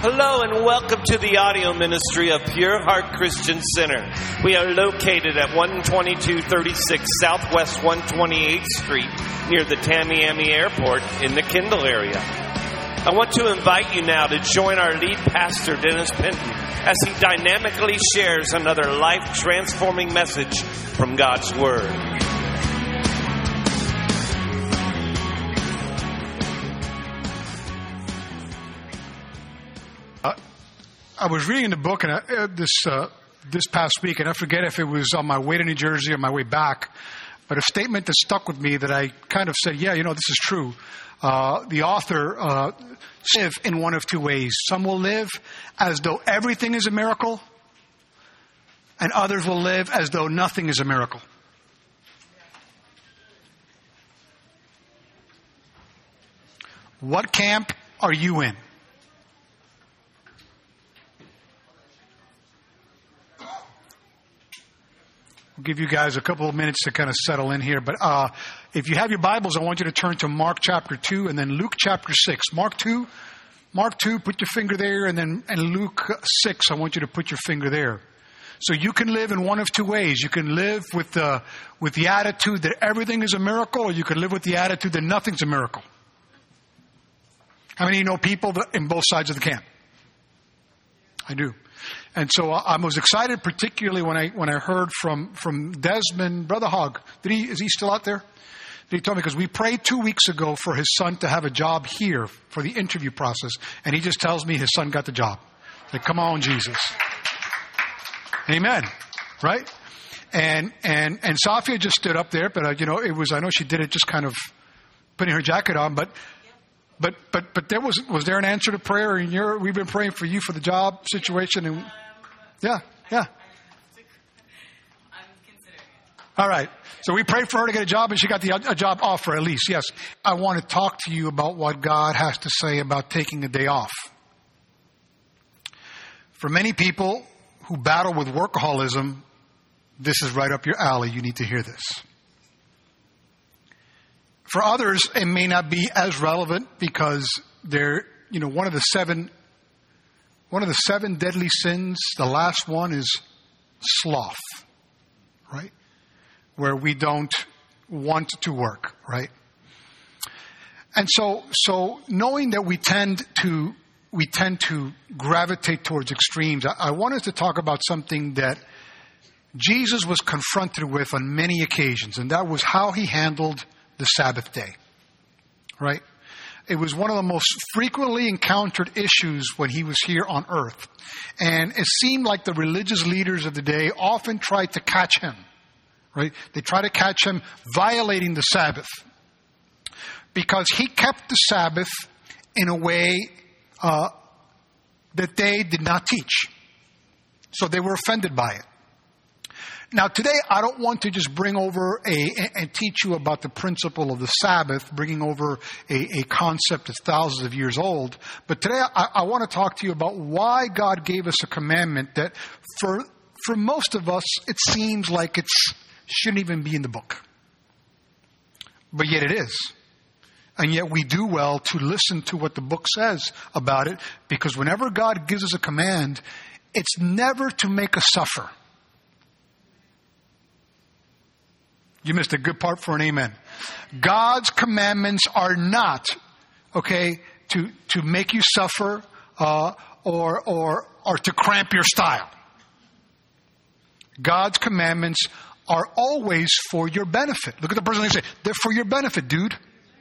Hello and welcome to the audio ministry of Pure Heart Christian Center. We are located at 12236 Southwest 128th Street near the Tamiami Airport in the Kendall area. I want to invite you now to join our lead pastor, Dennis Penton, as he dynamically shares another life-transforming message from God's Word. I was reading the book and this past week, and I forget if it was on my way to New Jersey or my way back, but a statement that stuck with me that I kind of said, yeah, this is true. The author live in one of two ways. Some will live as though everything is a miracle, and others will live as though nothing is a miracle. What camp are you in? I'll give you guys a couple of minutes to kind of settle in here. But if you have your Bibles, I want you to turn to Mark chapter 2 and then Luke chapter 6. Mark 2, put your finger there. And Luke 6, I want you to put your finger there. So you can live in one of two ways. You can live with the attitude that everything is a miracle, or you can live with the attitude that nothing's a miracle. How many of you know people in both sides of the camp? I do. And so I was excited, particularly when I heard from Desmond, Brother Hogg. Is he still out there? He told me, because we prayed 2 weeks ago for his son to have a job here for the interview process, and he just tells me his son got the job. Like, come on, Jesus. Amen. Right? And Safia just stood up there, but I know she did it just kind of putting her jacket on, but there was there an answer to prayer? And we've been praying for you for the job situation, and yeah. I'm considering it. All right. So we prayed for her to get a job, and she got a job offer at least. Yes. I want to talk to you about what God has to say about taking a day off. For many people who battle with workaholism, this is right up your alley. You need to hear this. For others, it may not be as relevant because they're, one of the seven deadly sins, the last one is sloth, right? Where we don't want to work, right? And so knowing that we tend to gravitate towards extremes, I want us to talk about something that Jesus was confronted with on many occasions, and that was how he handled the Sabbath day, right? It was one of the most frequently encountered issues when he was here on earth. And it seemed like the religious leaders of the day often tried to catch him, right? They tried to catch him violating the Sabbath because he kept the Sabbath in a way that they did not teach. So they were offended by it. Now, today, I don't want to just bring over and teach you about the principle of the Sabbath, bringing over a concept that's thousands of years old. But today, I want to talk to you about why God gave us a commandment that for most of us, it seems like it shouldn't even be in the book. But yet it is. And yet we do well to listen to what the book says about it, because whenever God gives us a command, it's never to make us suffer. You missed a good part for an amen. God's commandments are not, to make you suffer or to cramp your style. God's commandments are always for your benefit. Look at the person and say, they're for your benefit, dude.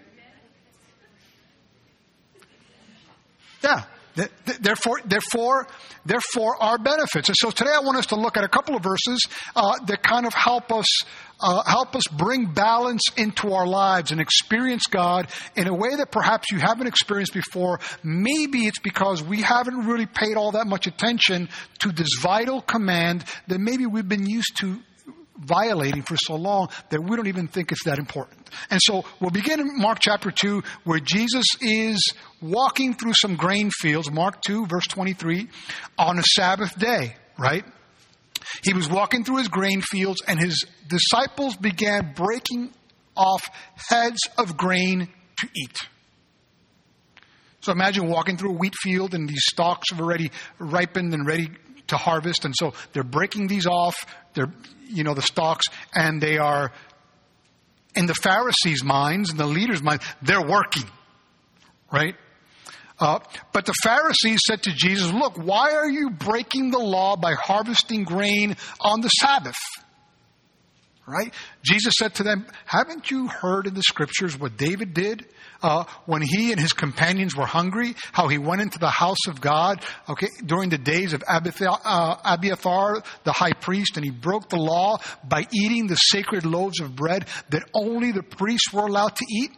Yeah. They're for our benefits. And so today I want us to look at a couple of verses that kind of help us bring balance into our lives and experience God in a way that perhaps you haven't experienced before. Maybe it's because we haven't really paid all that much attention to this vital command that maybe we've been used to violating for so long that we don't even think it's that important. And so we'll begin in Mark chapter 2, where Jesus is walking through some grain fields, Mark 2, verse 23, on a Sabbath day, right? He was walking through his grain fields, and his disciples began breaking off heads of grain to eat. So imagine walking through a wheat field and these stalks have already ripened and ready to harvest. And so they're breaking these off, the stalks, and they are, in the Pharisees' minds and the leaders' minds, they're working, right? But the Pharisees said to Jesus, look, why are you breaking the law by harvesting grain on the Sabbath? Right? Jesus said to them, haven't you heard in the scriptures what David did when he and his companions were hungry, how he went into the house of God, during the days of Abiathar, the high priest, and he broke the law by eating the sacred loaves of bread that only the priests were allowed to eat?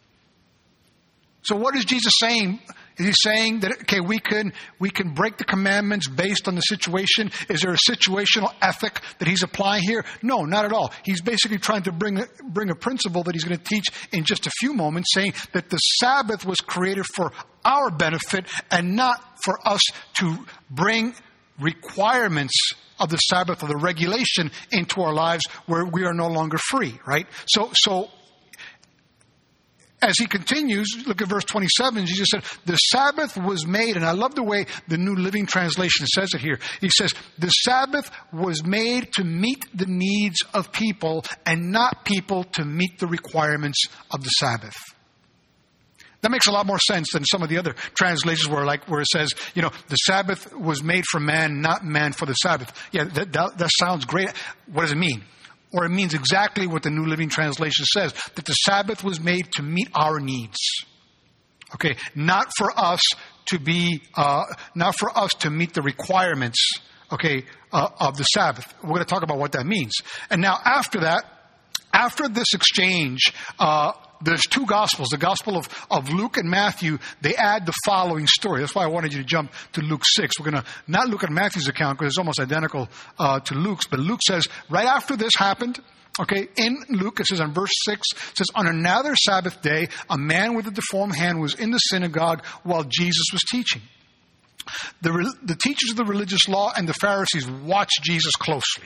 So what is Jesus saying? Is he saying that, we can break the commandments based on the situation? Is there a situational ethic that he's applying here? No, not at all. He's basically trying to bring a principle that he's going to teach in just a few moments, saying that the Sabbath was created for our benefit and not for us to bring requirements of the Sabbath or the regulation into our lives where we are no longer free, right? So as he continues, look at verse 27, Jesus said, the Sabbath was made, and I love the way the New Living Translation says it here. He says, the Sabbath was made to meet the needs of people and not people to meet the requirements of the Sabbath. That makes a lot more sense than some of the other translations where it says, the Sabbath was made for man, not man for the Sabbath. Yeah, that sounds great. What does it mean? Or it means exactly what the New Living Translation says, that the Sabbath was made to meet our needs. Not for us to meet the requirements, of the Sabbath. We're going to talk about what that means. And now after this exchange, there's two Gospels. The Gospel of Luke and Matthew, they add the following story. That's why I wanted you to jump to Luke 6. We're going to not look at Matthew's account because it's almost identical to Luke's. But Luke says, right after this happened, in Luke, it says on verse 6, it says, on another Sabbath day, a man with a deformed hand was in the synagogue while Jesus was teaching. The teachers of the religious law and the Pharisees watched Jesus closely.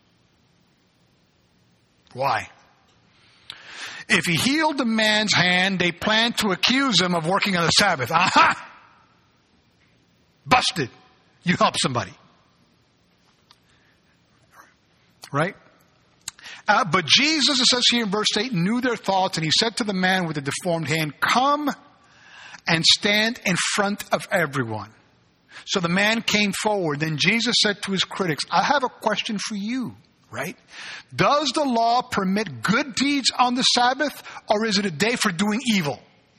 Why? If he healed the man's hand, they planned to accuse him of working on the Sabbath. Aha! Busted. You help somebody. Right? But Jesus, it says here in verse 8, knew their thoughts, and he said to the man with the deformed hand, come and stand in front of everyone. So the man came forward. Then Jesus said to his critics, I have a question for you. Right? Does the law permit good deeds on the Sabbath, or is it a day for doing evil?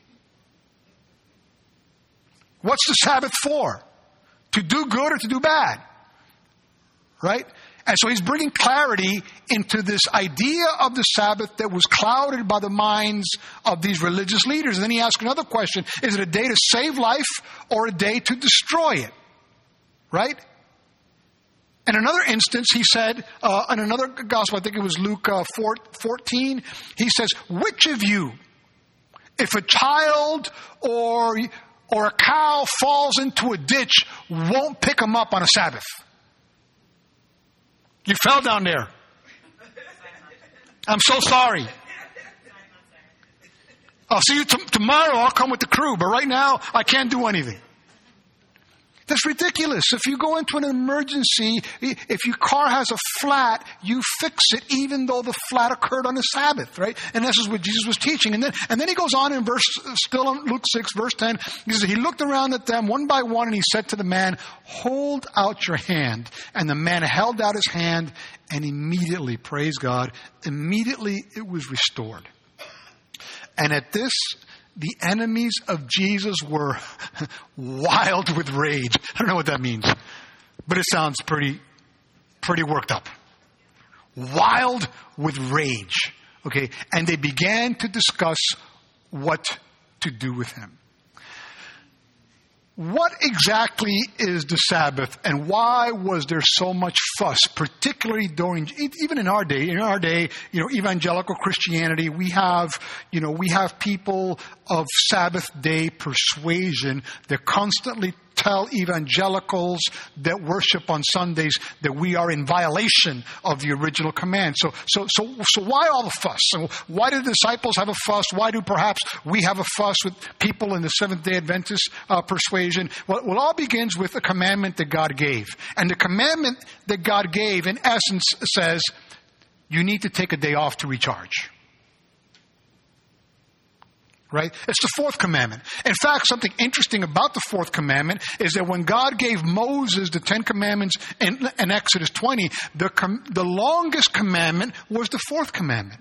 What's the Sabbath for? To do good or to do bad? Right? And so he's bringing clarity into this idea of the Sabbath that was clouded by the minds of these religious leaders. And then he asks another question. Is it a day to save life or a day to destroy it? Right? In another instance, he said, in another gospel, I think it was Luke 14, he says, which of you, if a child or a cow falls into a ditch, won't pick him up on a Sabbath? You fell down there. I'm so sorry. I'll see you tomorrow. I'll come with the crew. But right now, I can't do anything. That's ridiculous. If you go into an emergency, if your car has a flat, you fix it even though the flat occurred on the Sabbath, right? And this is what Jesus was teaching. And then he goes on in still on Luke 6, verse 10, he says, he looked around at them one by one and he said to the man, hold out your hand. And the man held out his hand and immediately, praise God, immediately it was restored. And at this, the enemies of Jesus were wild with rage. I don't know what that means, but it sounds pretty worked up. Wild with rage. And they began to discuss what to do with him. What exactly is the Sabbath, and why was there so much fuss, particularly even in our day? In our day, evangelical Christianity, we have people of Sabbath day persuasion that constantly tell evangelicals that worship on Sundays that we are in violation of the original command. So why all the fuss? So why do the disciples have a fuss? Why do perhaps we have a fuss with people in the Seventh-day Adventist persuasion? Well, it all begins with a commandment that God gave. And the commandment that God gave, in essence, says you need to take a day off to recharge. Right? It's the fourth commandment. In fact, something interesting about the fourth commandment is that when God gave Moses the 10 commandments in Exodus 20, the longest commandment was the fourth commandment.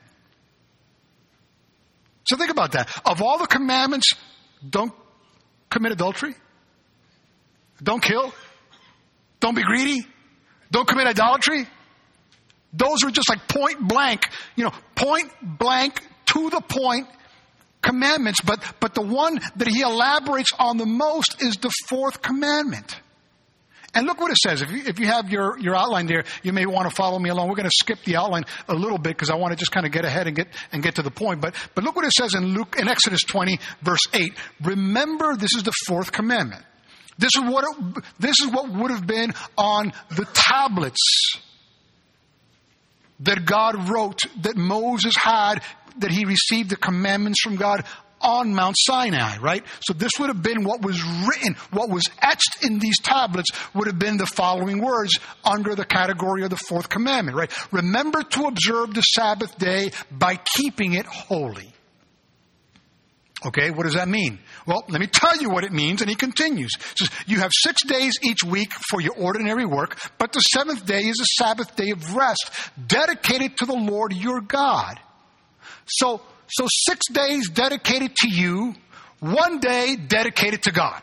So think about that. Of all the commandments, don't commit adultery, don't kill, don't be greedy, don't commit idolatry. Those are just like point blank, to the point commandments, but the one that he elaborates on the most is the fourth commandment. And look what it says. If you have your outline there, you may want to follow me along. We're going to skip the outline a little bit because I want to just kind of get ahead and get to the point. But look what it says in Exodus 20, verse 8. Remember, this is the fourth commandment. This is what would have been on the tablets that God wrote, that Moses had, that he received the commandments from God on Mount Sinai, right? So this would have been what was written, what was etched in these tablets would have been the following words under the category of the fourth commandment, right? Remember to observe the Sabbath day by keeping it holy. Okay, what does that mean? Well, let me tell you what it means, and he continues. He says, you have 6 days each week for your ordinary work, but the seventh day is a Sabbath day of rest, dedicated to the Lord your God. So 6 days dedicated to you, 1 day dedicated to God.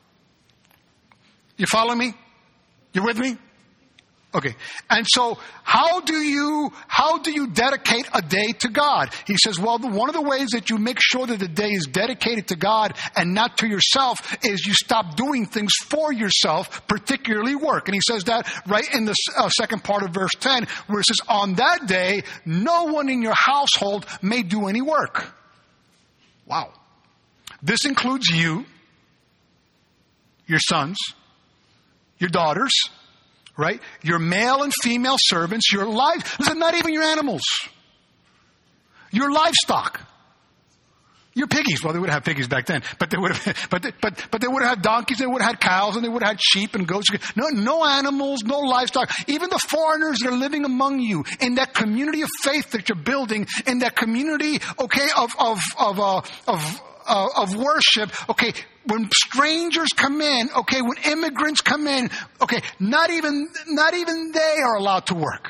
You follow me? You with me? Okay. And so how do you dedicate a day to God? He says, well, one of the ways that you make sure that the day is dedicated to God and not to yourself is you stop doing things for yourself, particularly work. And he says that right in the second part of verse 10, where it says, on that day, no one in your household may do any work. Wow. This includes you, your sons, your daughters, right? Your male and female servants, your life. Listen, not even your animals. Your livestock. Your piggies. Well, they would have piggies back then, but they would have, but they would have had donkeys, they would have had cows, and they would have had sheep and goats. No animals, no livestock. Even the foreigners that are living among you in that community of faith that you're building, in that community, okay, of worship, okay, when strangers come in, okay, when immigrants come in, okay, not even they are allowed to work.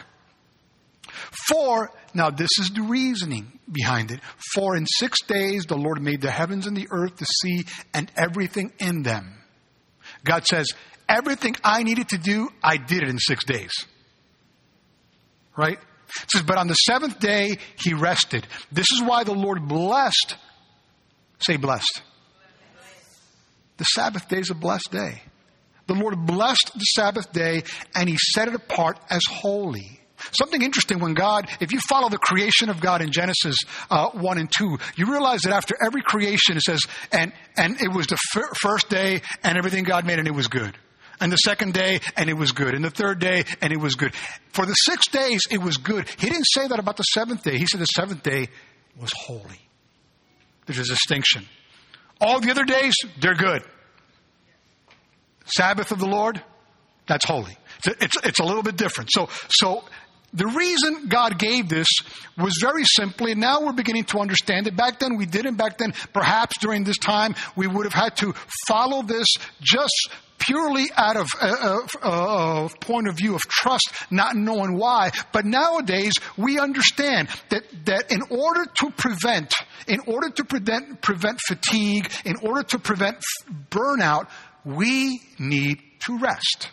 Now this is the reasoning behind it. For in 6 days the Lord made the heavens and the earth, the sea, and everything in them. God says, everything I needed to do, I did it in 6 days. Right? It says, but on the seventh day he rested. This is why the Lord blessed. Say blessed. The Sabbath day is a blessed day. The Lord blessed the Sabbath day and he set it apart as holy. Something interesting when God, if you follow the creation of God in Genesis 1 and 2, you realize that after every creation it says, and it was the first day and everything God made and it was good. And the second day and it was good. And the third day and it was good. For the 6 days it was good. He didn't say that about the seventh day. He said the seventh day was holy. There's a distinction. All the other days, they're good. Sabbath of the Lord, that's holy. It's a little bit different. So the reason God gave this was very simply, now we're beginning to understand it. Back then we didn't. Back then, perhaps during this time, we would have had to follow this just purely out of a point of view of trust, not knowing why. But nowadays, we understand that in order to prevent fatigue, in order to prevent burnout, we need to rest.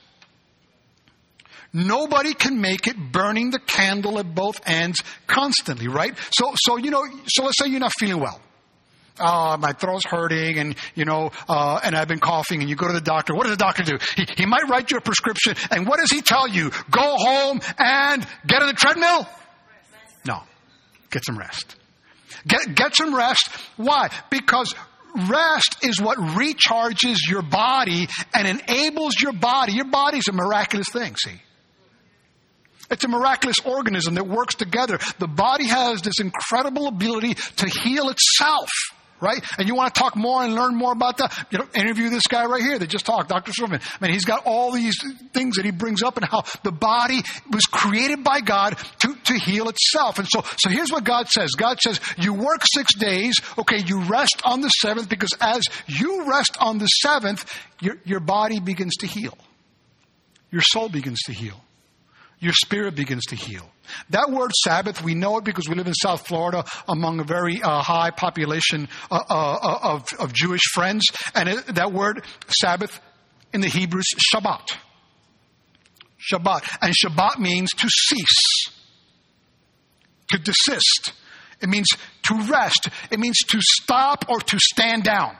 Nobody can make it burning the candle at both ends constantly, right? So let's say you're not feeling well. My throat's hurting and I've been coughing, and you go to the doctor. What does the doctor do? He might write you a prescription, and what does he tell you? Go home and get on the treadmill? No. Get some rest. Get some rest. Why? Because rest is what recharges your body and enables your body. Your body's a miraculous thing, see? It's a miraculous organism that works together. The body has this incredible ability to heal itself, right? And you want to talk more and learn more about that? Interview this guy right here that just talked, Dr. Silverman. I mean, he's got all these things that he brings up and how the body was created by God to heal itself. And so here's what God says. God says, you work 6 days. Okay, you rest on the seventh, because as you rest on the seventh, your body begins to heal. Your soul begins to heal. Your spirit begins to heal. That word Sabbath, we know it because we live in South Florida among a very high population of Jewish friends. And that word Sabbath in the Hebrew is Shabbat. Shabbat. And Shabbat means to cease, to desist. It means to rest. It means to stop or to stand down.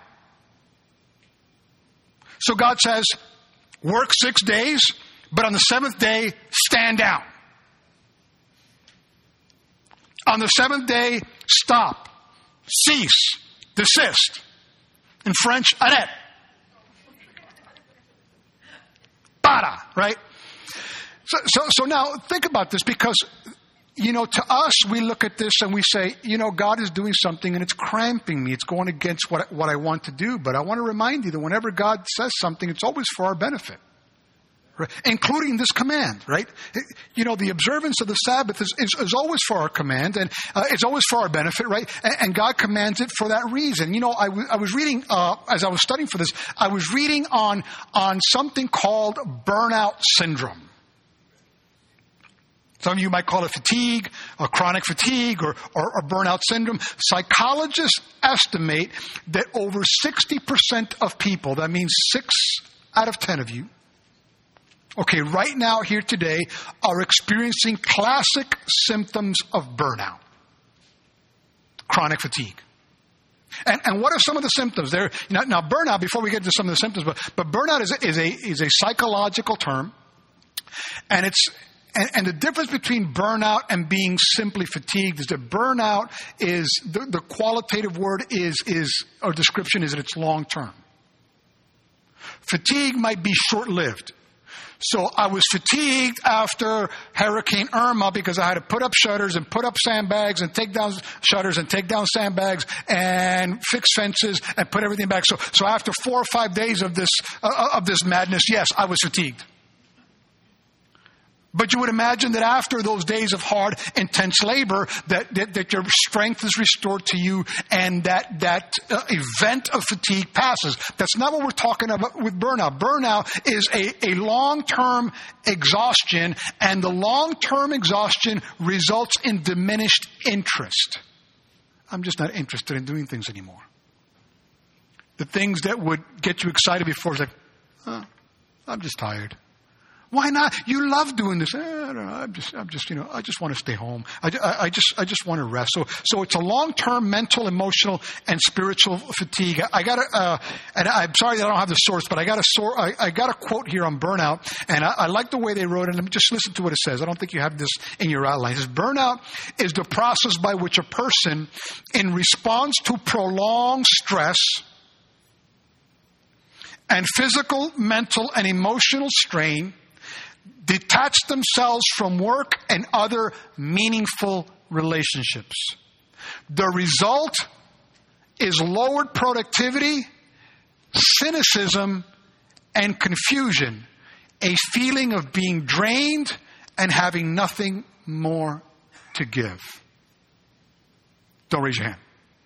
So God says, work 6 days, but on the seventh day, stand down. On the seventh day, stop, cease, desist. In French, arrête. Para, right? So now think about this, because, to us, we look at this and we say, God is doing something and it's cramping me. It's going against what I want to do. But I want to remind you that whenever God says something, it's always for our benefit. Right? Including this command, right? The observance of the Sabbath is always for our command, and it's always for our benefit, right? And God commands it for that reason. I was reading, as I was studying for this, I was reading on something called burnout syndrome. Some of you might call it fatigue, or chronic fatigue, or burnout syndrome. Psychologists estimate that over 60% of people, that means 6 out of 10 of you, right now, here today, are experiencing classic symptoms of burnout. Chronic fatigue. And what are some of the symptoms? Now, burnout, before we get to some of the symptoms, but burnout is a psychological term. And the difference between burnout and being simply fatigued is that burnout is, the qualitative word or description is that it's long term. Fatigue might be short-lived. So I was fatigued after Hurricane Irma because I had to put up shutters and put up sandbags and take down shutters and take down sandbags and fix fences and put everything back. So after 4 or 5 days of this madness, yes, I was fatigued. But you would imagine that after those days of hard, intense labor, that your strength is restored to you, and that event of fatigue passes. That's not what we're talking about with burnout. Burnout is a long-term exhaustion, and the long-term exhaustion results in diminished interest. I'm just not interested in doing things anymore. The things that would get you excited before is like, I'm just tired. Why not? You love doing this. I don't know. I just want to stay home. I just want to rest. So it's a long-term mental, emotional, and spiritual fatigue. And I'm sorry that I don't have the source, but I got a quote here on burnout, and I like the way they wrote it. Let me just listen to what it says. I don't think you have this in your outline. It says, burnout is the process by which a person, in response to prolonged stress and physical, mental, and emotional strain, detach themselves from work and other meaningful relationships. The result is lowered productivity, cynicism, and confusion, a feeling of being drained and having nothing more to give. Don't raise your hand.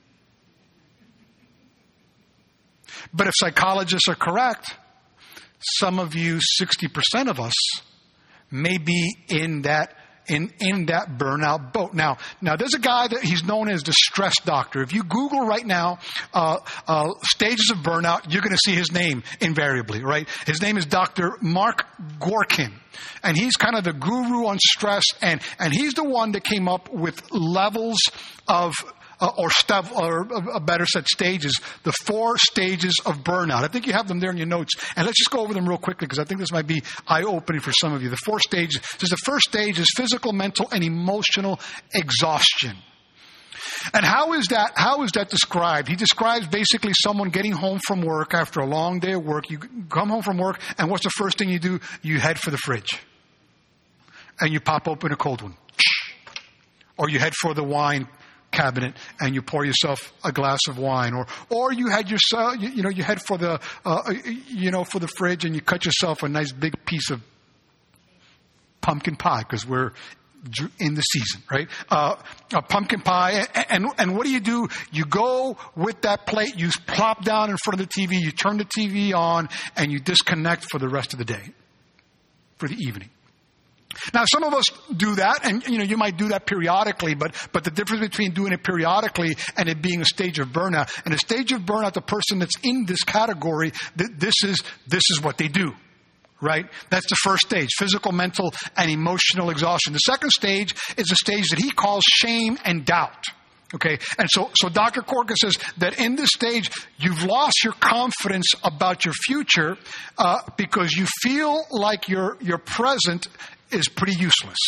But if psychologists are correct, some of you, 60% of us, may be in that burnout boat. Now there's a guy that he's known as the stress doctor. If you Google right now stages of burnout, you're going to see his name invariably, right? His name is Dr. Mark Gorkin, and he's kind of the guru on stress, and he's the one that came up with levels of or better said, stages, the 4 stages of burnout. I think you have them there in your notes. And let's just go over them real quickly, because I think this might be eye-opening for some of you. The 4 stages. So the first stage is physical, mental, and emotional exhaustion. And how is that described? He describes basically someone getting home from work after a long day of work. You come home from work, and what's the first thing you do? You head for the fridge. And you pop open a cold one. Or you head for the wine cabinet and you pour yourself a glass of wine. Or you head yourself, you head for the, for the fridge and you cut yourself a nice big piece of pumpkin pie because we're in the season, right? A pumpkin pie. And what do? You go with that plate, you plop down in front of the TV, you turn the TV on, and you disconnect for the rest of the day, for the evening. Now, some of us do that, and you might do that periodically, but the difference between doing it periodically and it being a stage of burnout, and a stage of burnout, the person that's in this category, this is what they do. Right? That's the first stage, physical, mental, and emotional exhaustion. The second stage is a stage that he calls shame and doubt. Okay? And so Dr. Corkin says that in this stage, you've lost your confidence about your future because you feel like your present is pretty useless.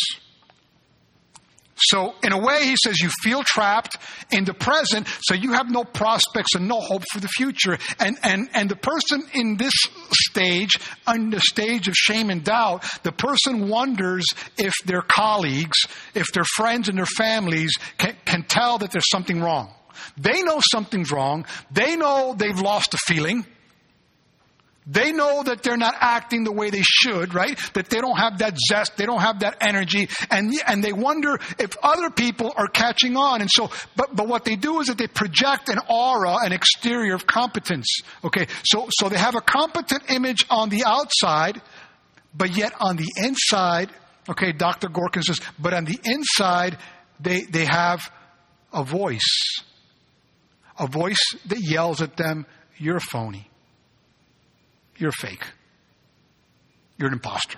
So in a way, he says you feel trapped in the present, so you have no prospects and no hope for the future. And the person in this stage, on the stage of shame and doubt, the person wonders if their colleagues, if their friends and their families can tell that there's something wrong. They know something's wrong. They know they've lost a feeling. They know that they're not acting the way they should, right? That they don't have that zest, they don't have that energy, and they wonder if other people are catching on. And so, but what they do is that they project an aura, an exterior of competence. Okay, so they have a competent image on the outside, but yet on the inside, okay, Dr. Gorkin says, but on the inside, they have a voice that yells at them, "You're a phony. You're fake. You're an imposter."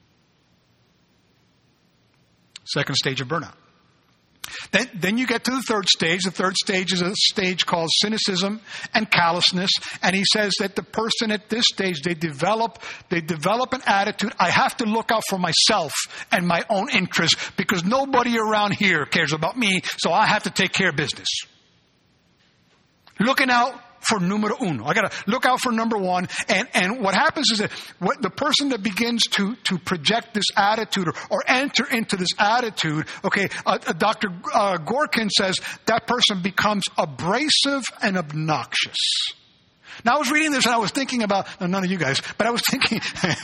Second stage of burnout. Then you get to the third stage. The third stage is a stage called cynicism and callousness. And he says that the person at this stage, they develop an attitude. I have to look out for myself and my own interests because nobody around here cares about me, so I have to take care of business. Looking out for numero uno. I got to look out for number one. And what happens is that the person that begins to project this attitude or enter into this attitude, okay, Dr. Gorkin says that person becomes abrasive and obnoxious. Now, I was reading this and I was thinking about, none of you guys, but I was thinking,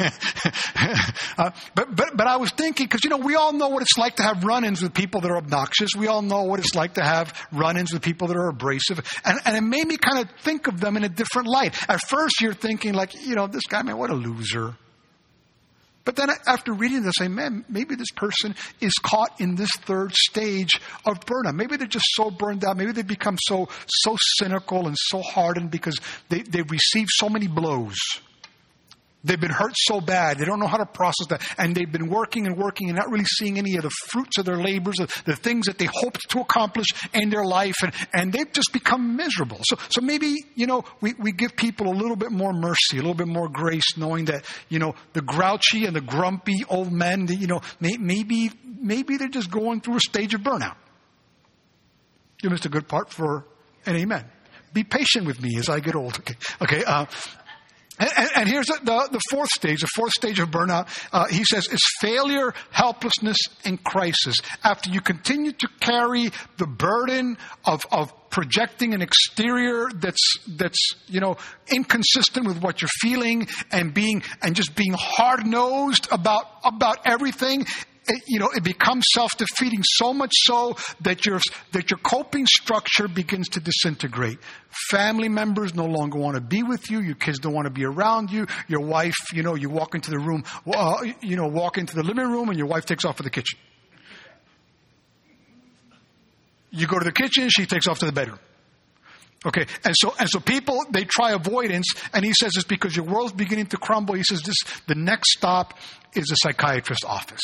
but I was thinking, because, we all know what it's like to have run-ins with people that are obnoxious. We all know what it's like to have run-ins with people that are abrasive. And it made me kind of think of them in a different light. At first, you're thinking like, this guy, man, what a loser. But then after reading this, I say, man, maybe this person is caught in this third stage of burnout. Maybe they're just so burned out. Maybe they become so cynical and so hardened because they've received so many blows. They've been hurt so bad. They don't know how to process that. And they've been working and not really seeing any of the fruits of their labors, the things that they hoped to accomplish in their life. And they've just become miserable. So maybe, we give people a little bit more mercy, a little bit more grace, knowing that, the grouchy and the grumpy old men, maybe they're just going through a stage of burnout. You missed a good part for an amen. Be patient with me as I get old. Okay. And here's the fourth stage. The fourth stage of burnout, he says, is failure, helplessness, and crisis. After you continue to carry the burden of projecting an exterior that's inconsistent with what you're feeling and just being hard-nosed about everything. It becomes self-defeating, so much so that your coping structure begins to disintegrate. Family members no longer want to be with you. Your kids don't want to be around you. Your wife, you walk into the room, walk into the living room, and your wife takes off to the kitchen. You go to the kitchen, she takes off to the bedroom. Okay, and so people, they try avoidance, and he says it's because your world's beginning to crumble. He says the next stop is a psychiatrist's office.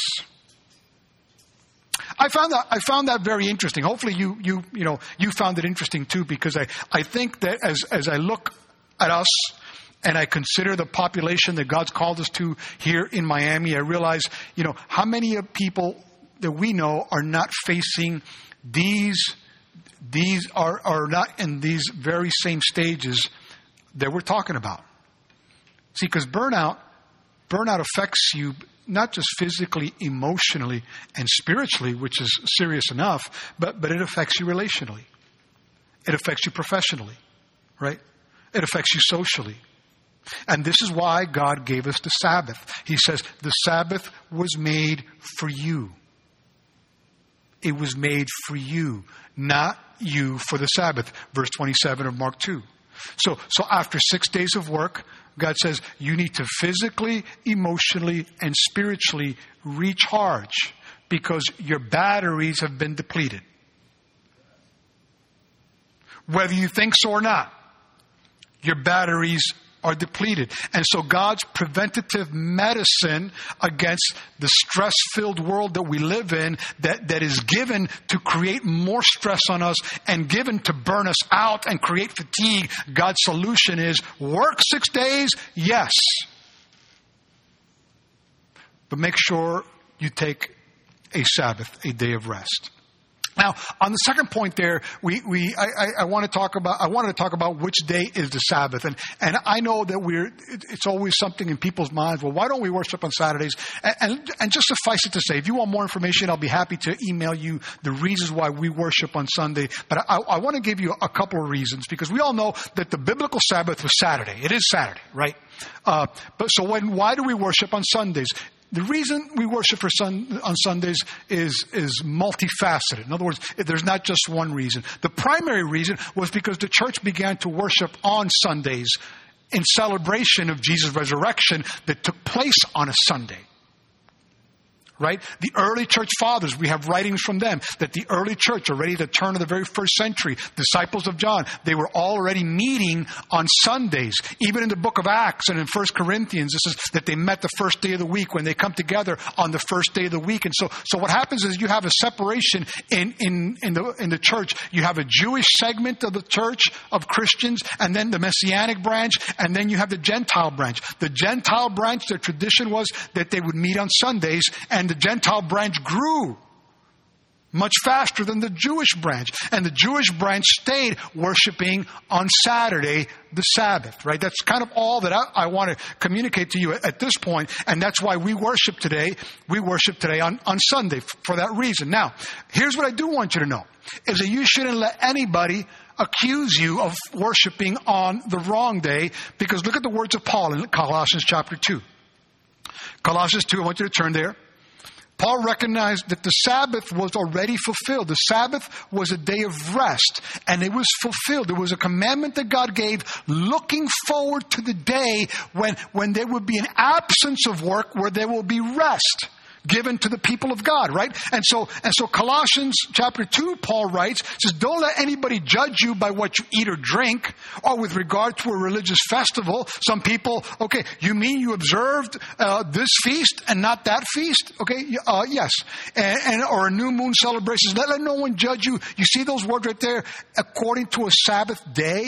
I found that very interesting. Hopefully you found it interesting too, because I think that as I look at us and I consider the population that God's called us to here in Miami, I realize, how many people that we know are not facing these these are not in these very same stages that we're talking about. See, because burnout affects you not just physically, emotionally, and spiritually, which is serious enough, but it affects you relationally. It affects you professionally, right? It affects you socially. And this is why God gave us the Sabbath. He says the Sabbath was made for you. It was made for you, not you for the Sabbath. Verse 27 of Mark 2. So after 6 days of work, God says you need to physically, emotionally, and spiritually recharge because your batteries have been depleted. Whether you think so or not, your batteries are depleted. And so God's preventative medicine against the stress-filled world that we live in, that is given to create more stress on us and given to burn us out and create fatigue, God's solution is work 6 days, yes. But make sure you take a Sabbath, a day of rest. Now, on the second point there, I wanted to talk about which day is the Sabbath, and I know that it's always something in people's minds. Well, why don't we worship on Saturdays? And just suffice it to say, if you want more information, I'll be happy to email you the reasons why we worship on Sunday. But I want to give you a couple of reasons because we all know that the biblical Sabbath was Saturday. It is Saturday, right? Why do we worship on Sundays? The reason we worship on Sundays is multifaceted. In other words, there's not just one reason. The primary reason was because the church began to worship on Sundays in celebration of Jesus' resurrection that took place on a Sunday. Right? The early church fathers, we have writings from them that the early church, already at the turn of the very first century, disciples of John, they were already meeting on Sundays. Even in the book of Acts and in 1 Corinthians, this is that they met the first day of the week when they come together on the first day of the week. And so what happens is you have a separation in the church. You have a Jewish segment of the church of Christians, and then the Messianic branch, and then you have the Gentile branch. The Gentile branch, their tradition was that they would meet on Sundays, and the Gentile branch grew much faster than the Jewish branch. And the Jewish branch stayed worshiping on Saturday, the Sabbath, right? That's kind of all that I want to communicate to you at this point. And that's why we worship today. We worship today on Sunday for that reason. Now, here's what I do want you to know, is that you shouldn't let anybody accuse you of worshiping on the wrong day, because look at the words of Paul in Colossians chapter 2. Colossians 2, I want you to turn there. Paul recognized that the Sabbath was already fulfilled. The Sabbath was a day of rest, and it was fulfilled. It was a commandment that God gave, looking forward to the day when there would be an absence of work, where there will be rest given to the people of God, right? And so Colossians chapter 2, Paul writes, says, don't let anybody judge you by what you eat or drink, or with regard to a religious festival. Some people, okay, you mean you observed this feast and not that feast? Okay, yes. Or a new moon celebration. Let no one judge you. You see those words right there? According to a Sabbath day.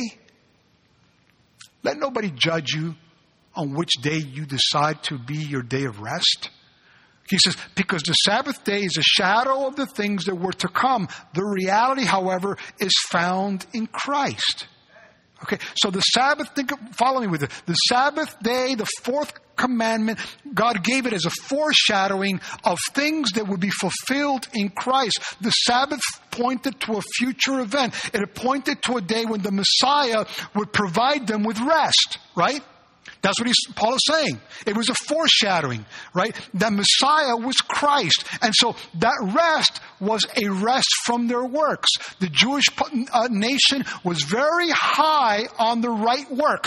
Let nobody judge you on which day you decide to be your day of rest. He says, because the Sabbath day is a shadow of the things that were to come. The reality, however, is found in Christ. Okay, so the Sabbath, follow me with it. The Sabbath day, the fourth commandment, God gave it as a foreshadowing of things that would be fulfilled in Christ. The Sabbath pointed to a future event. It pointed to a day when the Messiah would provide them with rest, right? That's what Paul is saying. It was a foreshadowing, right? That Messiah was Christ. And so that rest was a rest from their works. The Jewish nation was very high on the right works.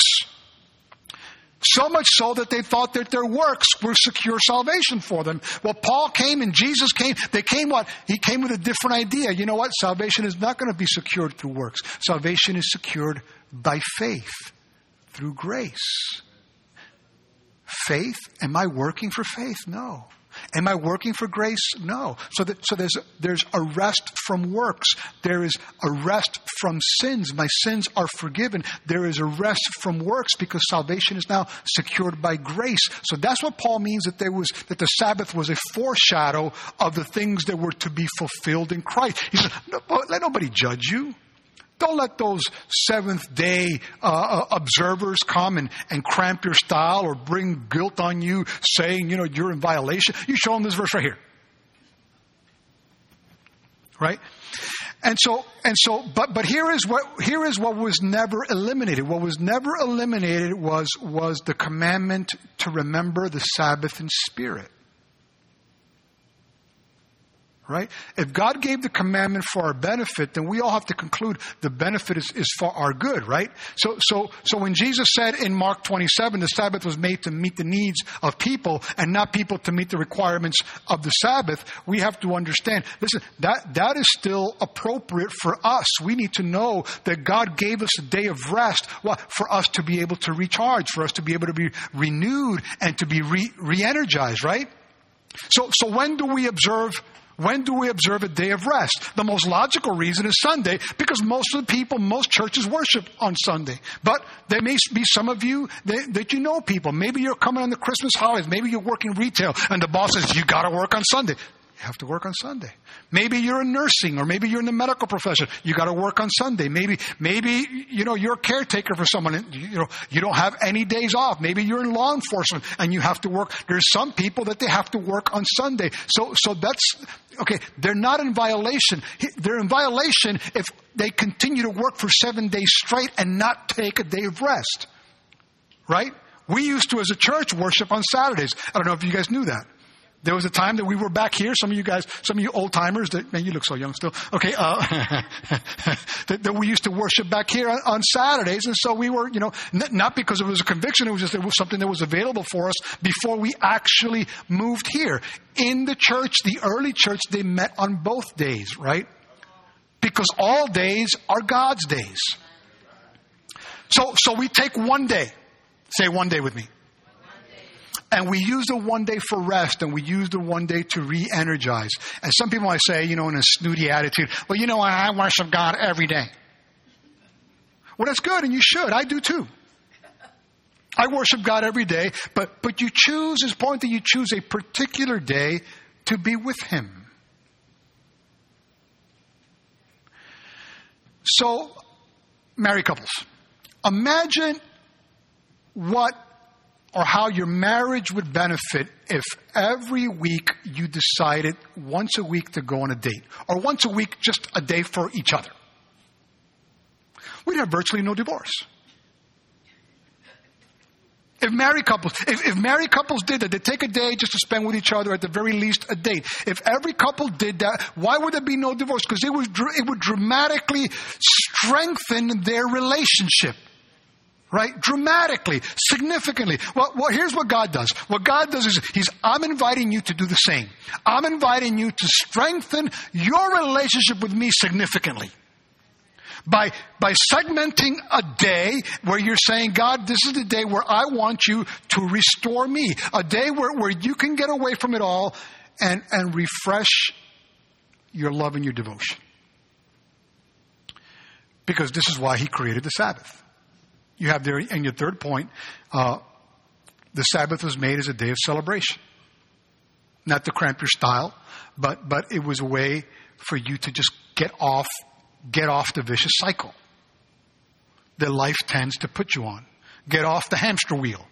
So much so that they thought that their works were secure salvation for them. Well, Paul came and Jesus came. They came what? He came with a different idea. You know what? Salvation is not going to be secured through works. Salvation is secured by faith, through grace. Faith? Am I working for faith? No. Am I working for grace? No. So there's a rest from works. There is a rest from sins. My sins are forgiven. There is a rest from works because salvation is now secured by grace. So that's what Paul means that the Sabbath was a foreshadow of the things that were to be fulfilled in Christ. He said, let nobody judge you. Don't let those seventh-day observers come and cramp your style or bring guilt on you saying, you're in violation. You show them this verse right here. Right? But here is what was never eliminated. What was never eliminated was the commandment to remember the Sabbath in spirit. Right? If God gave the commandment for our benefit, then we all have to conclude the benefit is for our good, right? So when Jesus said in Mark 27, the Sabbath was made to meet the needs of people and not people to meet the requirements of the Sabbath, we have to understand, listen, that is still appropriate for us. We need to know that God gave us a day of rest for us to be able to recharge, for us to be able to be renewed and to be re-energized, right? So when do we observe a day of rest? The most logical reason is Sunday, because most of the people, most churches worship on Sunday. But there may be some of you that you know people. Maybe you're coming on the Christmas holidays. Maybe you're working retail and the boss says, you got to work on Sunday. You have to work on Sunday. Maybe you're in nursing, or maybe you're in the medical profession. You got to work on Sunday. Maybe you're a caretaker for someone and you don't have any days off. Maybe you're in law enforcement and you have to work. There's some people that they have to work on Sunday. So that's okay. They're not in violation. They're in violation if they continue to work for 7 days straight and not take a day of rest. Right? We used to, as a church, worship on Saturdays. I don't know if you guys knew that. There was a time that we were back here. Some of you old timers, man, you look so young still. Okay, that we used to worship back here on Saturdays, and so we were, not because it was a conviction. It was something that was available for us before we actually moved here. In the church, the early church, they met on both days, right? Because all days are God's days. So we take one day. Say one day with me. And we use the one day for rest, and we use the one day to re-energize. And some people might say, in a snooty attitude, well, I worship God every day. Well, that's good, and you should. I do too. I worship God every day, but you choose, his point that you choose a particular day to be with him. So, married couples, imagine how your marriage would benefit if every week you decided once a week to go on a date, or once a week just a day for each other. We'd have virtually no divorce. If married couples did that, they take a day just to spend with each other, at the very least a date. If every couple did that, why would there be no divorce? Because it would dramatically strengthen their relationship. Right? Dramatically, significantly. Well, here's what God does. What God does is I'm inviting you to do the same. I'm inviting you to strengthen your relationship with me significantly. By segmenting a day where you're saying, God, this is the day where I want you to restore me. A day where you can get away from it all and refresh your love and your devotion. Because this is why he created the Sabbath. You have there in your third point, the Sabbath was made as a day of celebration. Not to cramp your style, but it was a way for you to just get off the vicious cycle that life tends to put you on. Get off the hamster wheel.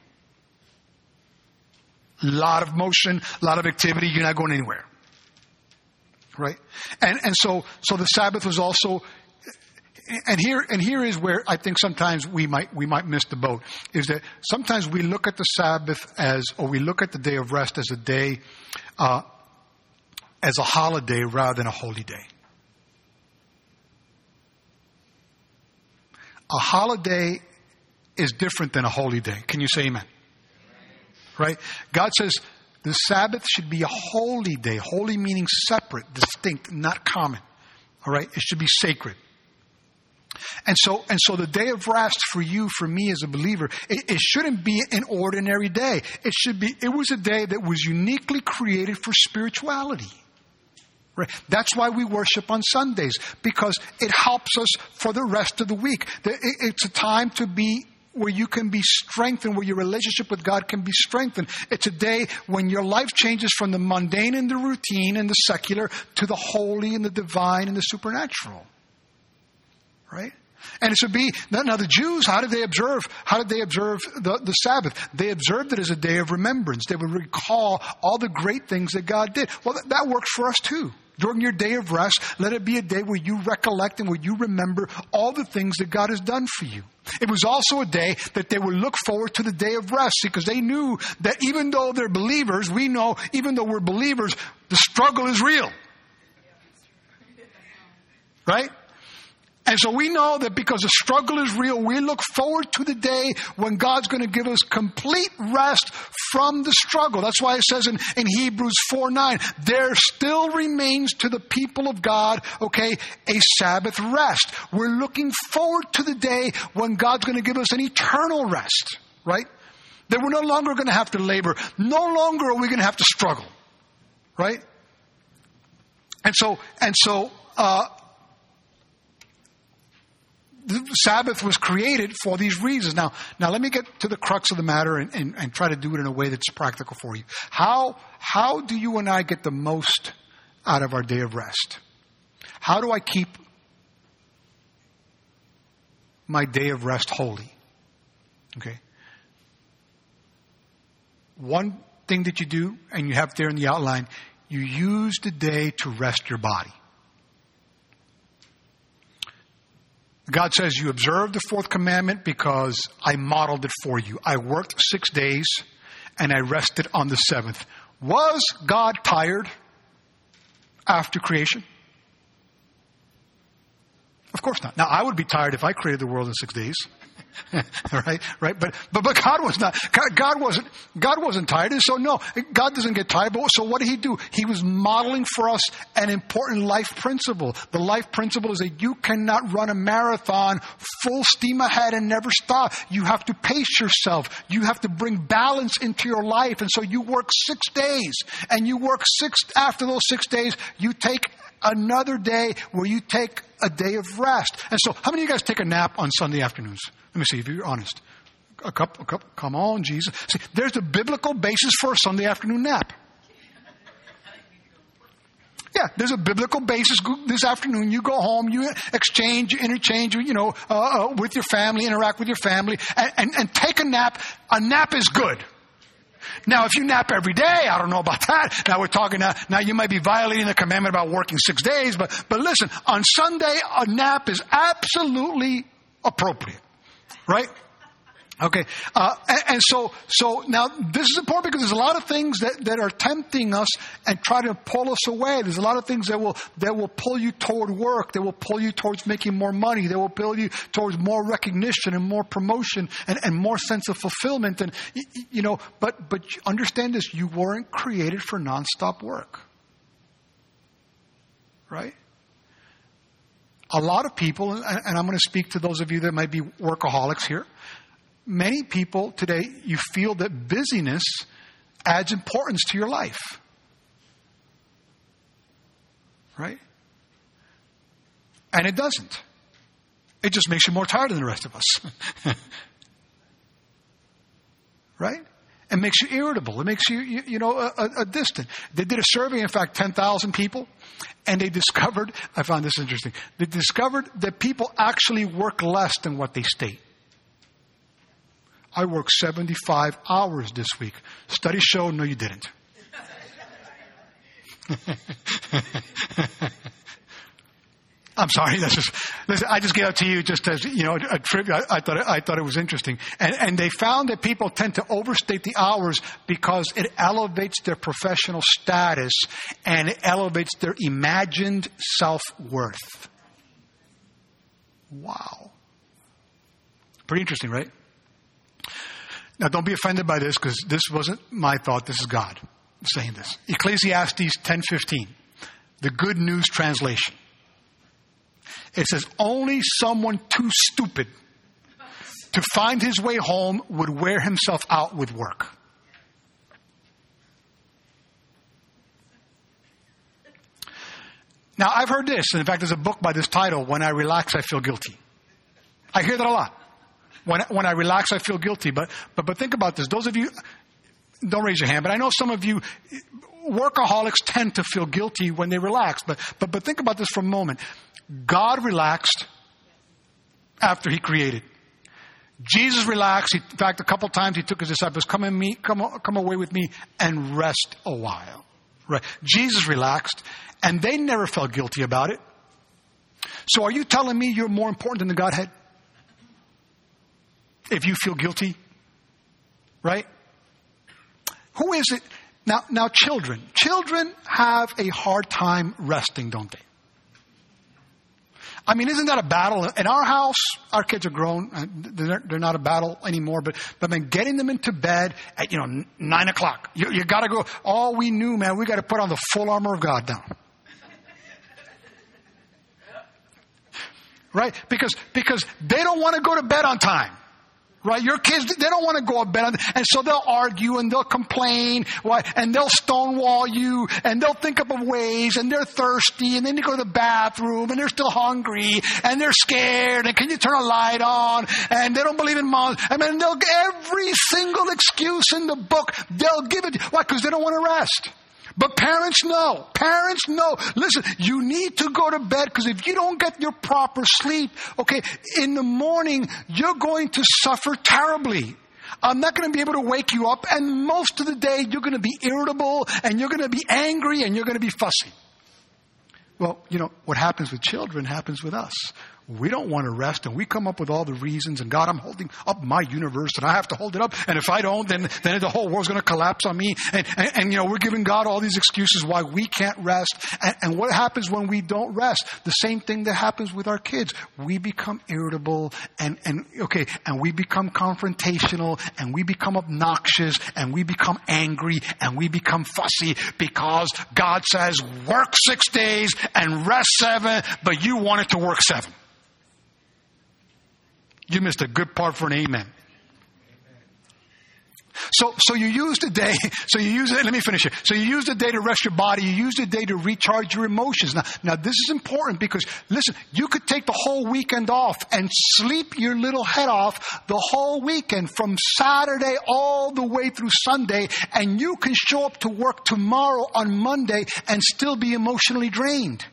A lot of motion, a lot of activity, you're not going anywhere. Right? And so the Sabbath was also. And here is where I think sometimes we might miss the boat, is that sometimes we look at the Sabbath or we look at the day of rest as a day, as a holiday rather than a holy day. A holiday is different than a holy day. Can you say amen? Right? God says the Sabbath should be a holy day. Holy meaning separate, distinct, not common. All right? It should be sacred. And so the day of rest for you, for me as a believer, it shouldn't be an ordinary day. It was a day that was uniquely created for spirituality. Right? That's why we worship on Sundays, because it helps us for the rest of the week. It's a time to be where you can be strengthened, where your relationship with God can be strengthened. It's a day when your life changes from the mundane and the routine and the secular to the holy and the divine and the supernatural. Right? And it should be, now the Jews, how did they observe the Sabbath? They observed it as a day of remembrance. They would recall all the great things that God did. Well, that works for us too. During your day of rest, let it be a day where you recollect and where you remember all the things that God has done for you. It was also a day that they would look forward to the day of rest, because they knew that even though they're believers, we know even though we're believers, the struggle is real. Right? And so we know that because the struggle is real, we look forward to the day when God's going to give us complete rest from the struggle. That's why it says in Hebrews 4:9, there still remains to the people of God, okay, a Sabbath rest. We're looking forward to the day when God's going to give us an eternal rest, right? That we're no longer going to have to labor. No longer are we going to have to struggle, right? And so, the Sabbath was created for these reasons. Now let me get to the crux of the matter and try to do it in a way that's practical for you. How do you and I get the most out of our day of rest? How do I keep my day of rest holy? Okay. One thing that you do, and you have there in the outline, you use the day to rest your body. God says you observe the fourth commandment because I modeled it for you. I worked 6 days and I rested on the seventh. Was God tired after creation? Of course not. Now, I would be tired if I created the world in 6 days. Right? But God was not. God wasn't tired. And so no, God doesn't get tired. But so what did he do? He was modeling for us an important life principle. The life principle is that you cannot run a marathon full steam ahead and never stop. You have to pace yourself. You have to bring balance into your life. And so you work 6 days, and you work after those 6 days, you take another day where you take a day of rest. And so how many of you guys take a nap on Sunday afternoons? Let me see if you're honest. A couple. Come on, Jesus. See, there's a biblical basis for a Sunday afternoon nap. Yeah, there's a biblical basis. This afternoon, you go home, you interchange, with your family, interact with your family, and take a nap. A nap is good. Now, if you nap every day, I don't know about that. Now we're talking, now you might be violating the commandment about working 6 days, but listen, on Sunday, a nap is absolutely appropriate. Right? Okay. And so now this is important because there's a lot of things that are tempting us and try to pull us away. There's a lot of things that will pull you toward work. That will pull you towards making more money. That will pull you towards more recognition and more promotion and more sense of fulfillment. And, but understand this, you weren't created for nonstop work. Right? A lot of people, and I'm going to speak to those of you that might be workaholics here. Many people today, you feel that busyness adds importance to your life. Right? And it doesn't. It just makes you more tired than the rest of us. Right? It makes you irritable. It makes you, distant. They did a survey, in fact, 10,000 people, and they discovered, I found this interesting, they discovered that people actually work less than what they state. I worked 75 hours this week. Studies show, no, you didn't. I'm sorry. Listen, I just gave it to you just as, a trivia. I thought it was interesting. And they found that people tend to overstate the hours because it elevates their professional status and it elevates their imagined self-worth. Wow. Pretty interesting, right? Now, don't be offended by this because this wasn't my thought. This is God saying this. Ecclesiastes 10:15, the Good News Translation. It says, only someone too stupid to find his way home would wear himself out with work. Now, I've heard this, and in fact, there's a book by this title, When I Relax, I Feel Guilty. I hear that a lot. When I relax, I feel guilty. But think about this. Those of you, don't raise your hand, but I know some of you, workaholics tend to feel guilty when they relax. But think about this for a moment. God relaxed after He created. Jesus relaxed. In fact, a couple times He took His disciples, come away with me and rest a while. Right? Jesus relaxed, and they never felt guilty about it. So are you telling me you're more important than the Godhead? If you feel guilty, right? Who is it? Now children. Children have a hard time resting, don't they? I mean, isn't that a battle? In our house, our kids are grown. They're not a battle anymore. But then getting them into bed at 9 o'clock. You got to go. All we knew, man, we got to put on the full armor of God now. Right? Because they don't want to go to bed on time. Right? Your kids, they don't want to go to bed. And so they'll argue and they'll complain. Right? And they'll stonewall you. And they'll think up of ways. And they're thirsty. And then they go to the bathroom. And they're still hungry. And they're scared. And can you turn a light on? And they don't believe in mom. I mean, they'll every single excuse in the book, they'll give it. Why? Because they don't want to rest. But parents know. Parents know. Listen, you need to go to bed because if you don't get your proper sleep, okay, in the morning, you're going to suffer terribly. I'm not going to be able to wake you up. And most of the day, you're going to be irritable and you're going to be angry and you're going to be fussy. Well, what happens with children happens with us. We don't want to rest, and we come up with all the reasons. And God, I'm holding up my universe, and I have to hold it up. And if I don't, then the whole world's going to collapse on me. And we're giving God all these excuses why we can't rest. And what happens when we don't rest? The same thing that happens with our kids. We become irritable, and we become confrontational, and we become obnoxious, and we become angry, and we become fussy because God says work 6 days and rest 7, but you want it to work 7. You missed a good part for an amen. So you use the day. Let me finish it. So you use the day to rest your body. You use the day to recharge your emotions. Now this is important because listen, you could take the whole weekend off and sleep your little head off the whole weekend from Saturday all the way through Sunday, and you can show up to work tomorrow on Monday and still be emotionally drained.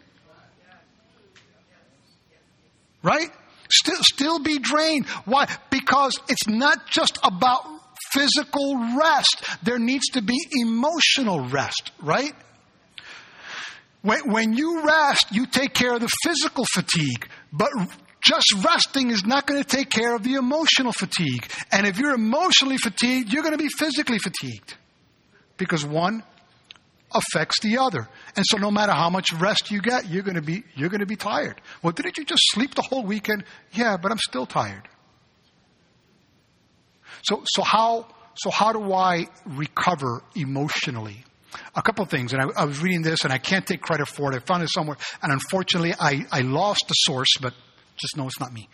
Right? Still be drained. Why? Because it's not just about physical rest. There needs to be emotional rest, right? When you rest, you take care of the physical fatigue. But just resting is not going to take care of the emotional fatigue. And if you're emotionally fatigued, you're going to be physically fatigued. Because one affects the other. And so no matter how much rest you get, you're going to be tired. Well, didn't you just sleep the whole weekend? Yeah, but I'm still tired. So how do I recover emotionally? A couple of things. And I was reading this and I can't take credit for it. I found it somewhere. And unfortunately, I lost the source, but just know it's not me.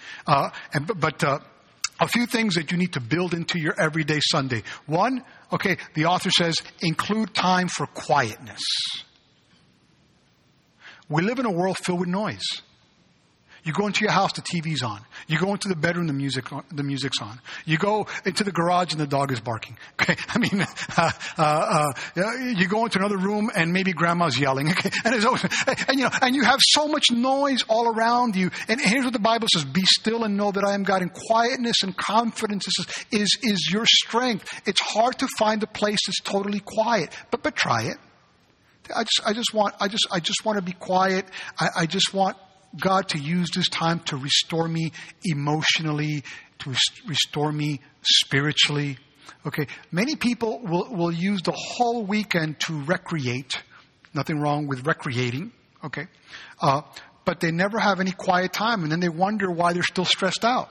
A few things that you need to build into your everyday Sunday. One, the author says, include time for quietness. We live in a world filled with noise. You go into your house, the TV's on. You go into the bedroom, the music's on. You go into the garage and the dog is barking. Okay, I mean, you go into another room and maybe grandma's yelling. Okay, and you have so much noise all around you. And here's what the Bible says: "Be still and know that I am God." And quietness and confidence is your strength. It's hard to find a place that's totally quiet, but try it. I just want to be quiet. I just want God to use this time to restore me emotionally, to restore me spiritually. Okay, many people will use the whole weekend to recreate. Nothing wrong with recreating. Okay, but they never have any quiet time, and then they wonder why they're still stressed out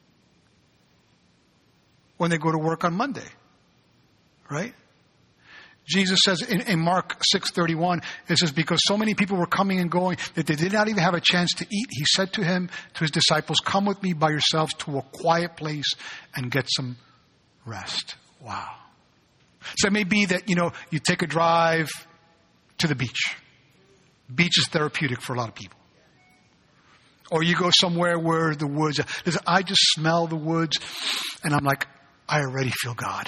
when they go to work on Monday. Right? Jesus says in Mark 6:31, it says, because so many people were coming and going that they did not even have a chance to eat, he said to his disciples, come with me by yourselves to a quiet place and get some rest. Wow. So it may be that, you take a drive to the beach. Beach is therapeutic for a lot of people. Or you go somewhere where the woods, I just smell the woods and I'm like, I already feel God.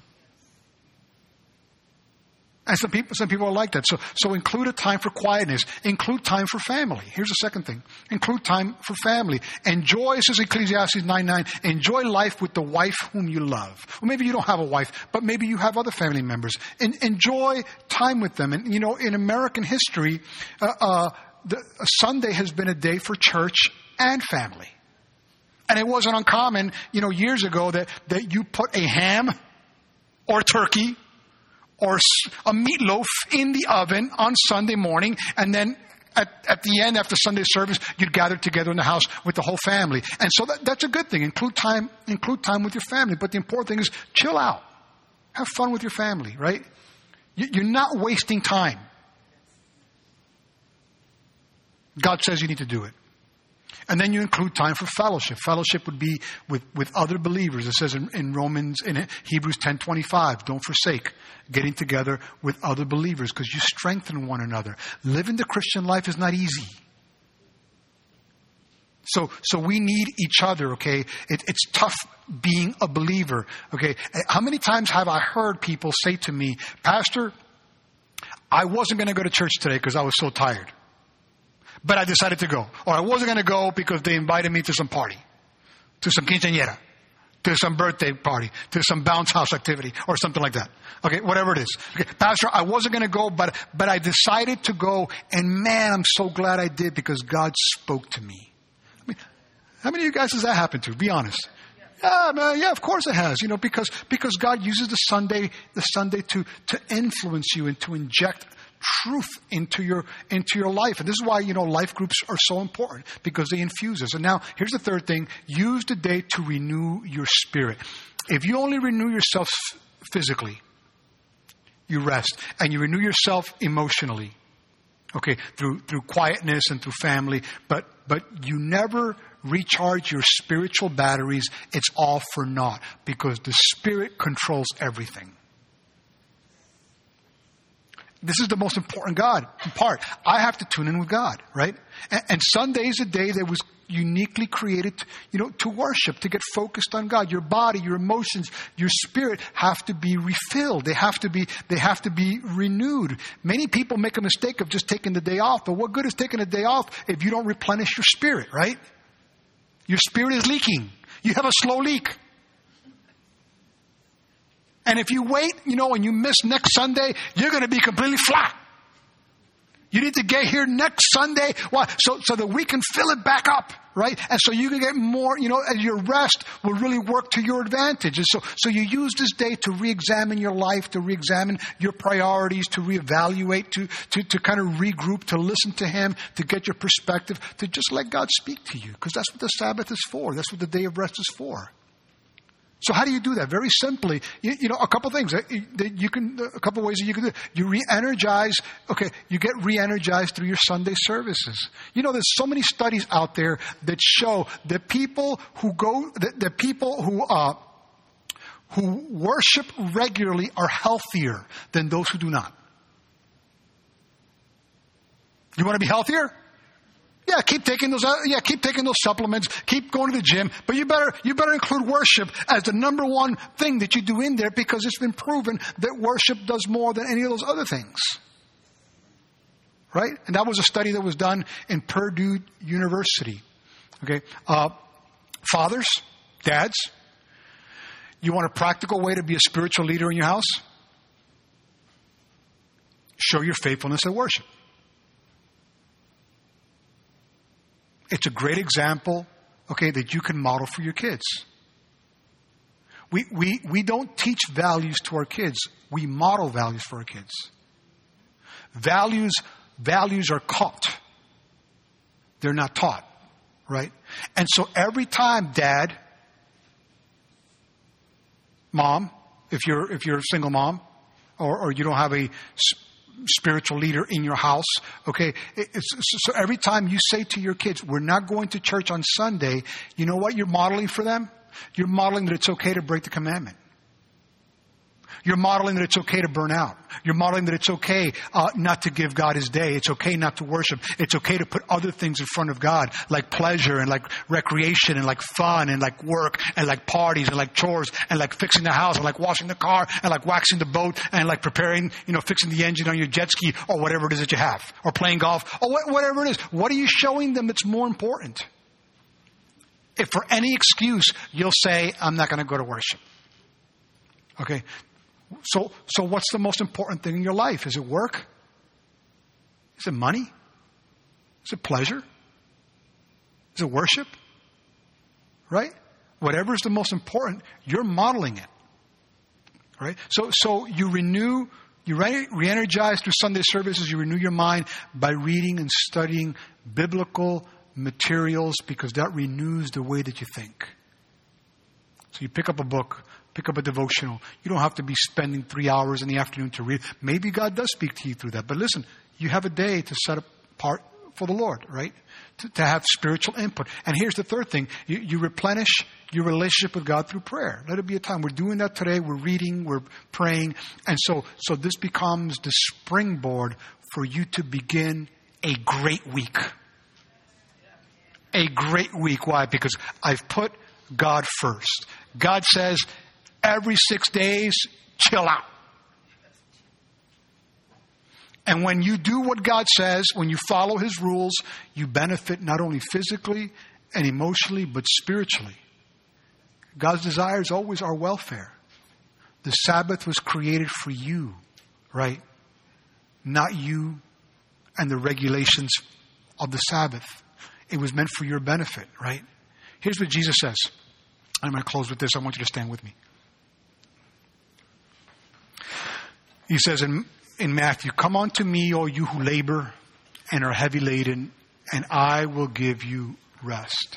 And some people are like that. So include a time for quietness. Include time for family. Here's the second thing. Include time for family. Enjoy, says Ecclesiastes 9:9, enjoy life with the wife whom you love. Well, maybe you don't have a wife, but maybe you have other family members. And enjoy time with them. And, in American history, Sunday has been a day for church and family. And it wasn't uncommon, years ago that you put a ham or turkey or a meatloaf in the oven on Sunday morning, and then at the end, after Sunday service, you'd gather together in the house with the whole family. And so that's a good thing. Include time with your family. But the important thing is chill out. Have fun with your family, right? You're not wasting time. God says you need to do it. And then you include time for fellowship. Fellowship would be with other believers. It says in Hebrews 10:25, don't forsake getting together with other believers because you strengthen one another. Living the Christian life is not easy. So we need each other, okay? It's tough being a believer, okay? How many times have I heard people say to me, Pastor, I wasn't going to go to church today because I was so tired. But I decided to go. Or I wasn't going to go because they invited me to some party. To some quinceañera. To some birthday party. To some bounce house activity. Or something like that. Okay, whatever it is. Okay, Pastor, I wasn't going to go, but I decided to go. And man, I'm so glad I did because God spoke to me. I mean, how many of you guys has that happened to? Be honest. Yeah, of course it has. Because God uses the Sunday to influence you and to inject truth into your life. And this is why, life groups are so important because they infuse us. And now, here's the third thing. Use the day to renew your spirit. If you only renew yourself physically, you rest. And you renew yourself emotionally. Okay, through quietness and through family. But you never recharge your spiritual batteries. It's all for naught because the Spirit controls everything. This is the most important part. I have to tune in with God, right? And Sunday is a day that was uniquely created, to worship, to get focused on God. Your body, your emotions, your spirit have to be refilled. They have to be renewed. Many people make a mistake of just taking the day off. But what good is taking a day off if you don't replenish your spirit, right? Your spirit is leaking. You have a slow leak. And if you wait, and you miss next Sunday, you're going to be completely flat. You need to get here next Sunday. Why? So that we can fill it back up, right? And so you can get more, and your rest will really work to your advantage. And so you use this day to re-examine your life, to re-examine your priorities, to reevaluate, to kind of regroup, to listen to Him, to get your perspective, to just let God speak to you. Because that's what the Sabbath is for. That's what the day of rest is for. So how do you do that? Very simply, a couple things that you can, a couple ways that you can do it. You re-energize, you get re-energized through your Sunday services. There's so many studies out there that show that people who who worship regularly are healthier than those who do not. You want to be healthier? Yeah, keep taking those supplements. Keep going to the gym, but you better include worship as the number one thing that you do in there because it's been proven that worship does more than any of those other things. Right? And that was a study that was done in Purdue University. Okay, fathers, dads, you want a practical way to be a spiritual leader in your house? Show your faithfulness at worship. It's a great example, that you can model for your kids. We don't teach values to our kids. We model values for our kids. Values are caught. They're not taught, right? And so every time, Dad, Mom, if you're a single mom, or you don't have a spiritual leader in your house. Okay. So every time you say to your kids, we're not going to church on Sunday, you know what you're modeling for them? You're modeling that it's okay to break the commandment. You're modeling that it's okay to burn out. You're modeling that it's okay not to give God His day. It's okay not to worship. It's okay to put other things in front of God, like pleasure and like recreation and like fun and like work and like parties and like chores and like fixing the house and like washing the car and like waxing the boat and like preparing, fixing the engine on your jet ski or whatever it is that you have, or playing golf or whatever it is. What are you showing them that's more important? If for any excuse you'll say, I'm not going to go to worship. Okay. So what's the most important thing in your life? Is it work? Is it money? Is it pleasure? Is it worship? Right? Whatever is the most important, you're modeling it. Right? So you re-energize through Sunday services, you renew your mind by reading and studying biblical materials, because that renews the way that you think. So you pick up a book, pick up a devotional. You don't have to be spending 3 hours in the afternoon to read. Maybe God does speak to you through that. But listen, you have a day to set apart for the Lord, right? To have spiritual input. And here's the third thing. You replenish your relationship with God through prayer. Let it be a time. We're doing that today. We're reading. We're praying. And so this becomes the springboard for you to begin a great week. A great week. Why? Because I've put God first. God says, every 6 days, chill out. And when you do what God says, when you follow His rules, you benefit not only physically and emotionally, but spiritually. God's desire is always our welfare. The Sabbath was created for you, right? Not you and the regulations of the Sabbath. It was meant for your benefit, right? Here's what Jesus says. I'm going to close with this. I want you to stand with me. He says in Matthew, come unto me, all you who labor and are heavy laden, and I will give you rest.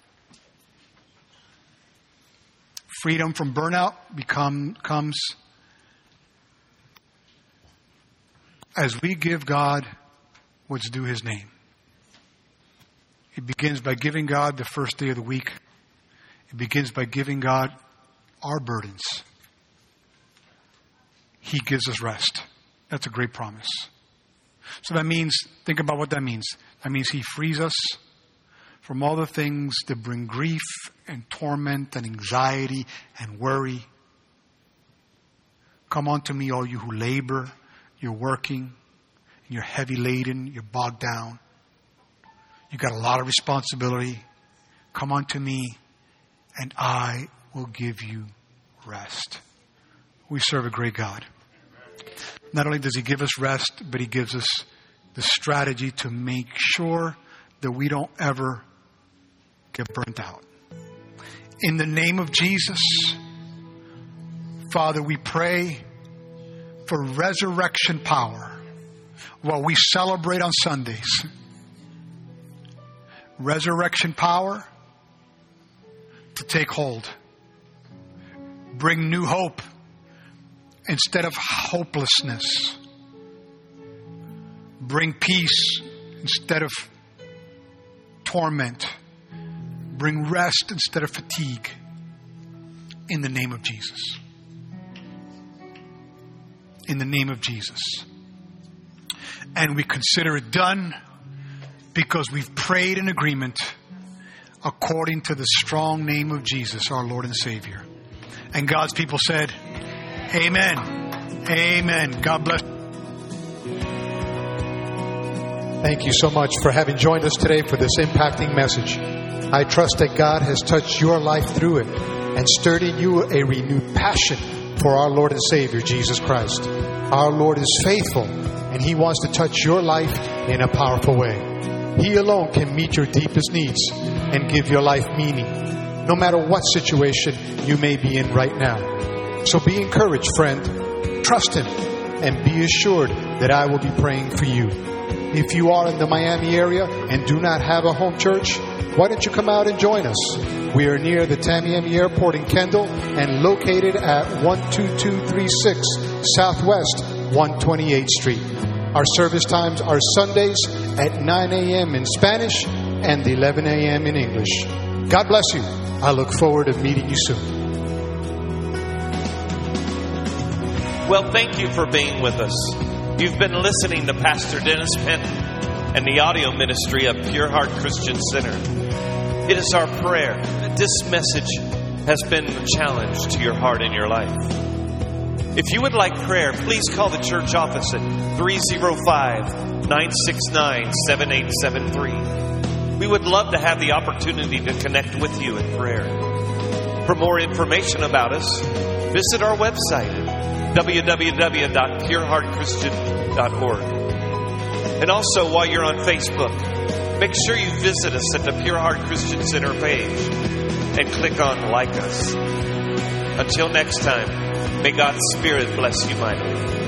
Freedom from burnout comes as we give God what's due His name. It begins by giving God the first day of the week. It begins by giving God our burdens. He gives us rest. That's a great promise. So that means, think about what that means. That means He frees us from all the things that bring grief and torment and anxiety and worry. Come unto me, all you who labor, you're working, you're heavy laden, you're bogged down. You've got a lot of responsibility. Come unto me, and I will give you rest. We serve a great God. Not only does He give us rest, but He gives us the strategy to make sure that we don't ever get burnt out. In the name of Jesus, Father, we pray for resurrection power while we celebrate on Sundays. Resurrection power to take hold. Bring new hope instead of hopelessness. Bring peace instead of torment. Bring rest instead of fatigue. In the name of Jesus. In the name of Jesus. And we consider it done because we've prayed in agreement according to the strong name of Jesus, our Lord and Savior. And God's people said, Amen. Amen. God bless. Thank you so much for having joined us today for this impacting message. I trust that God has touched your life through it and stirred in you a renewed passion for our Lord and Savior, Jesus Christ. Our Lord is faithful, and He wants to touch your life in a powerful way. He alone can meet your deepest needs and give your life meaning, no matter what situation you may be in right now. So be encouraged, friend. Trust Him and be assured that I will be praying for you. If you are in the Miami area and do not have a home church, why don't you come out and join us? We are near the Tamiami Airport in Kendall and located at 12236 Southwest 128th Street. Our service times are Sundays at 9 a.m. in Spanish and 11 a.m. in English. God bless you. I look forward to meeting you soon. Well, thank you for being with us. You've been listening to Pastor Dennis Penton and the audio ministry of Pure Heart Christian Center. It is our prayer that this message has been a challenge to your heart and your life. If you would like prayer, please call the church office at 305-969-7873. We would love to have the opportunity to connect with you in prayer. For more information about us, visit our website at www.pureheartchristian.org. And also, while you're on Facebook, make sure you visit us at the Pure Heart Christian Center page and click on Like Us. Until next time, may God's Spirit bless you mightily.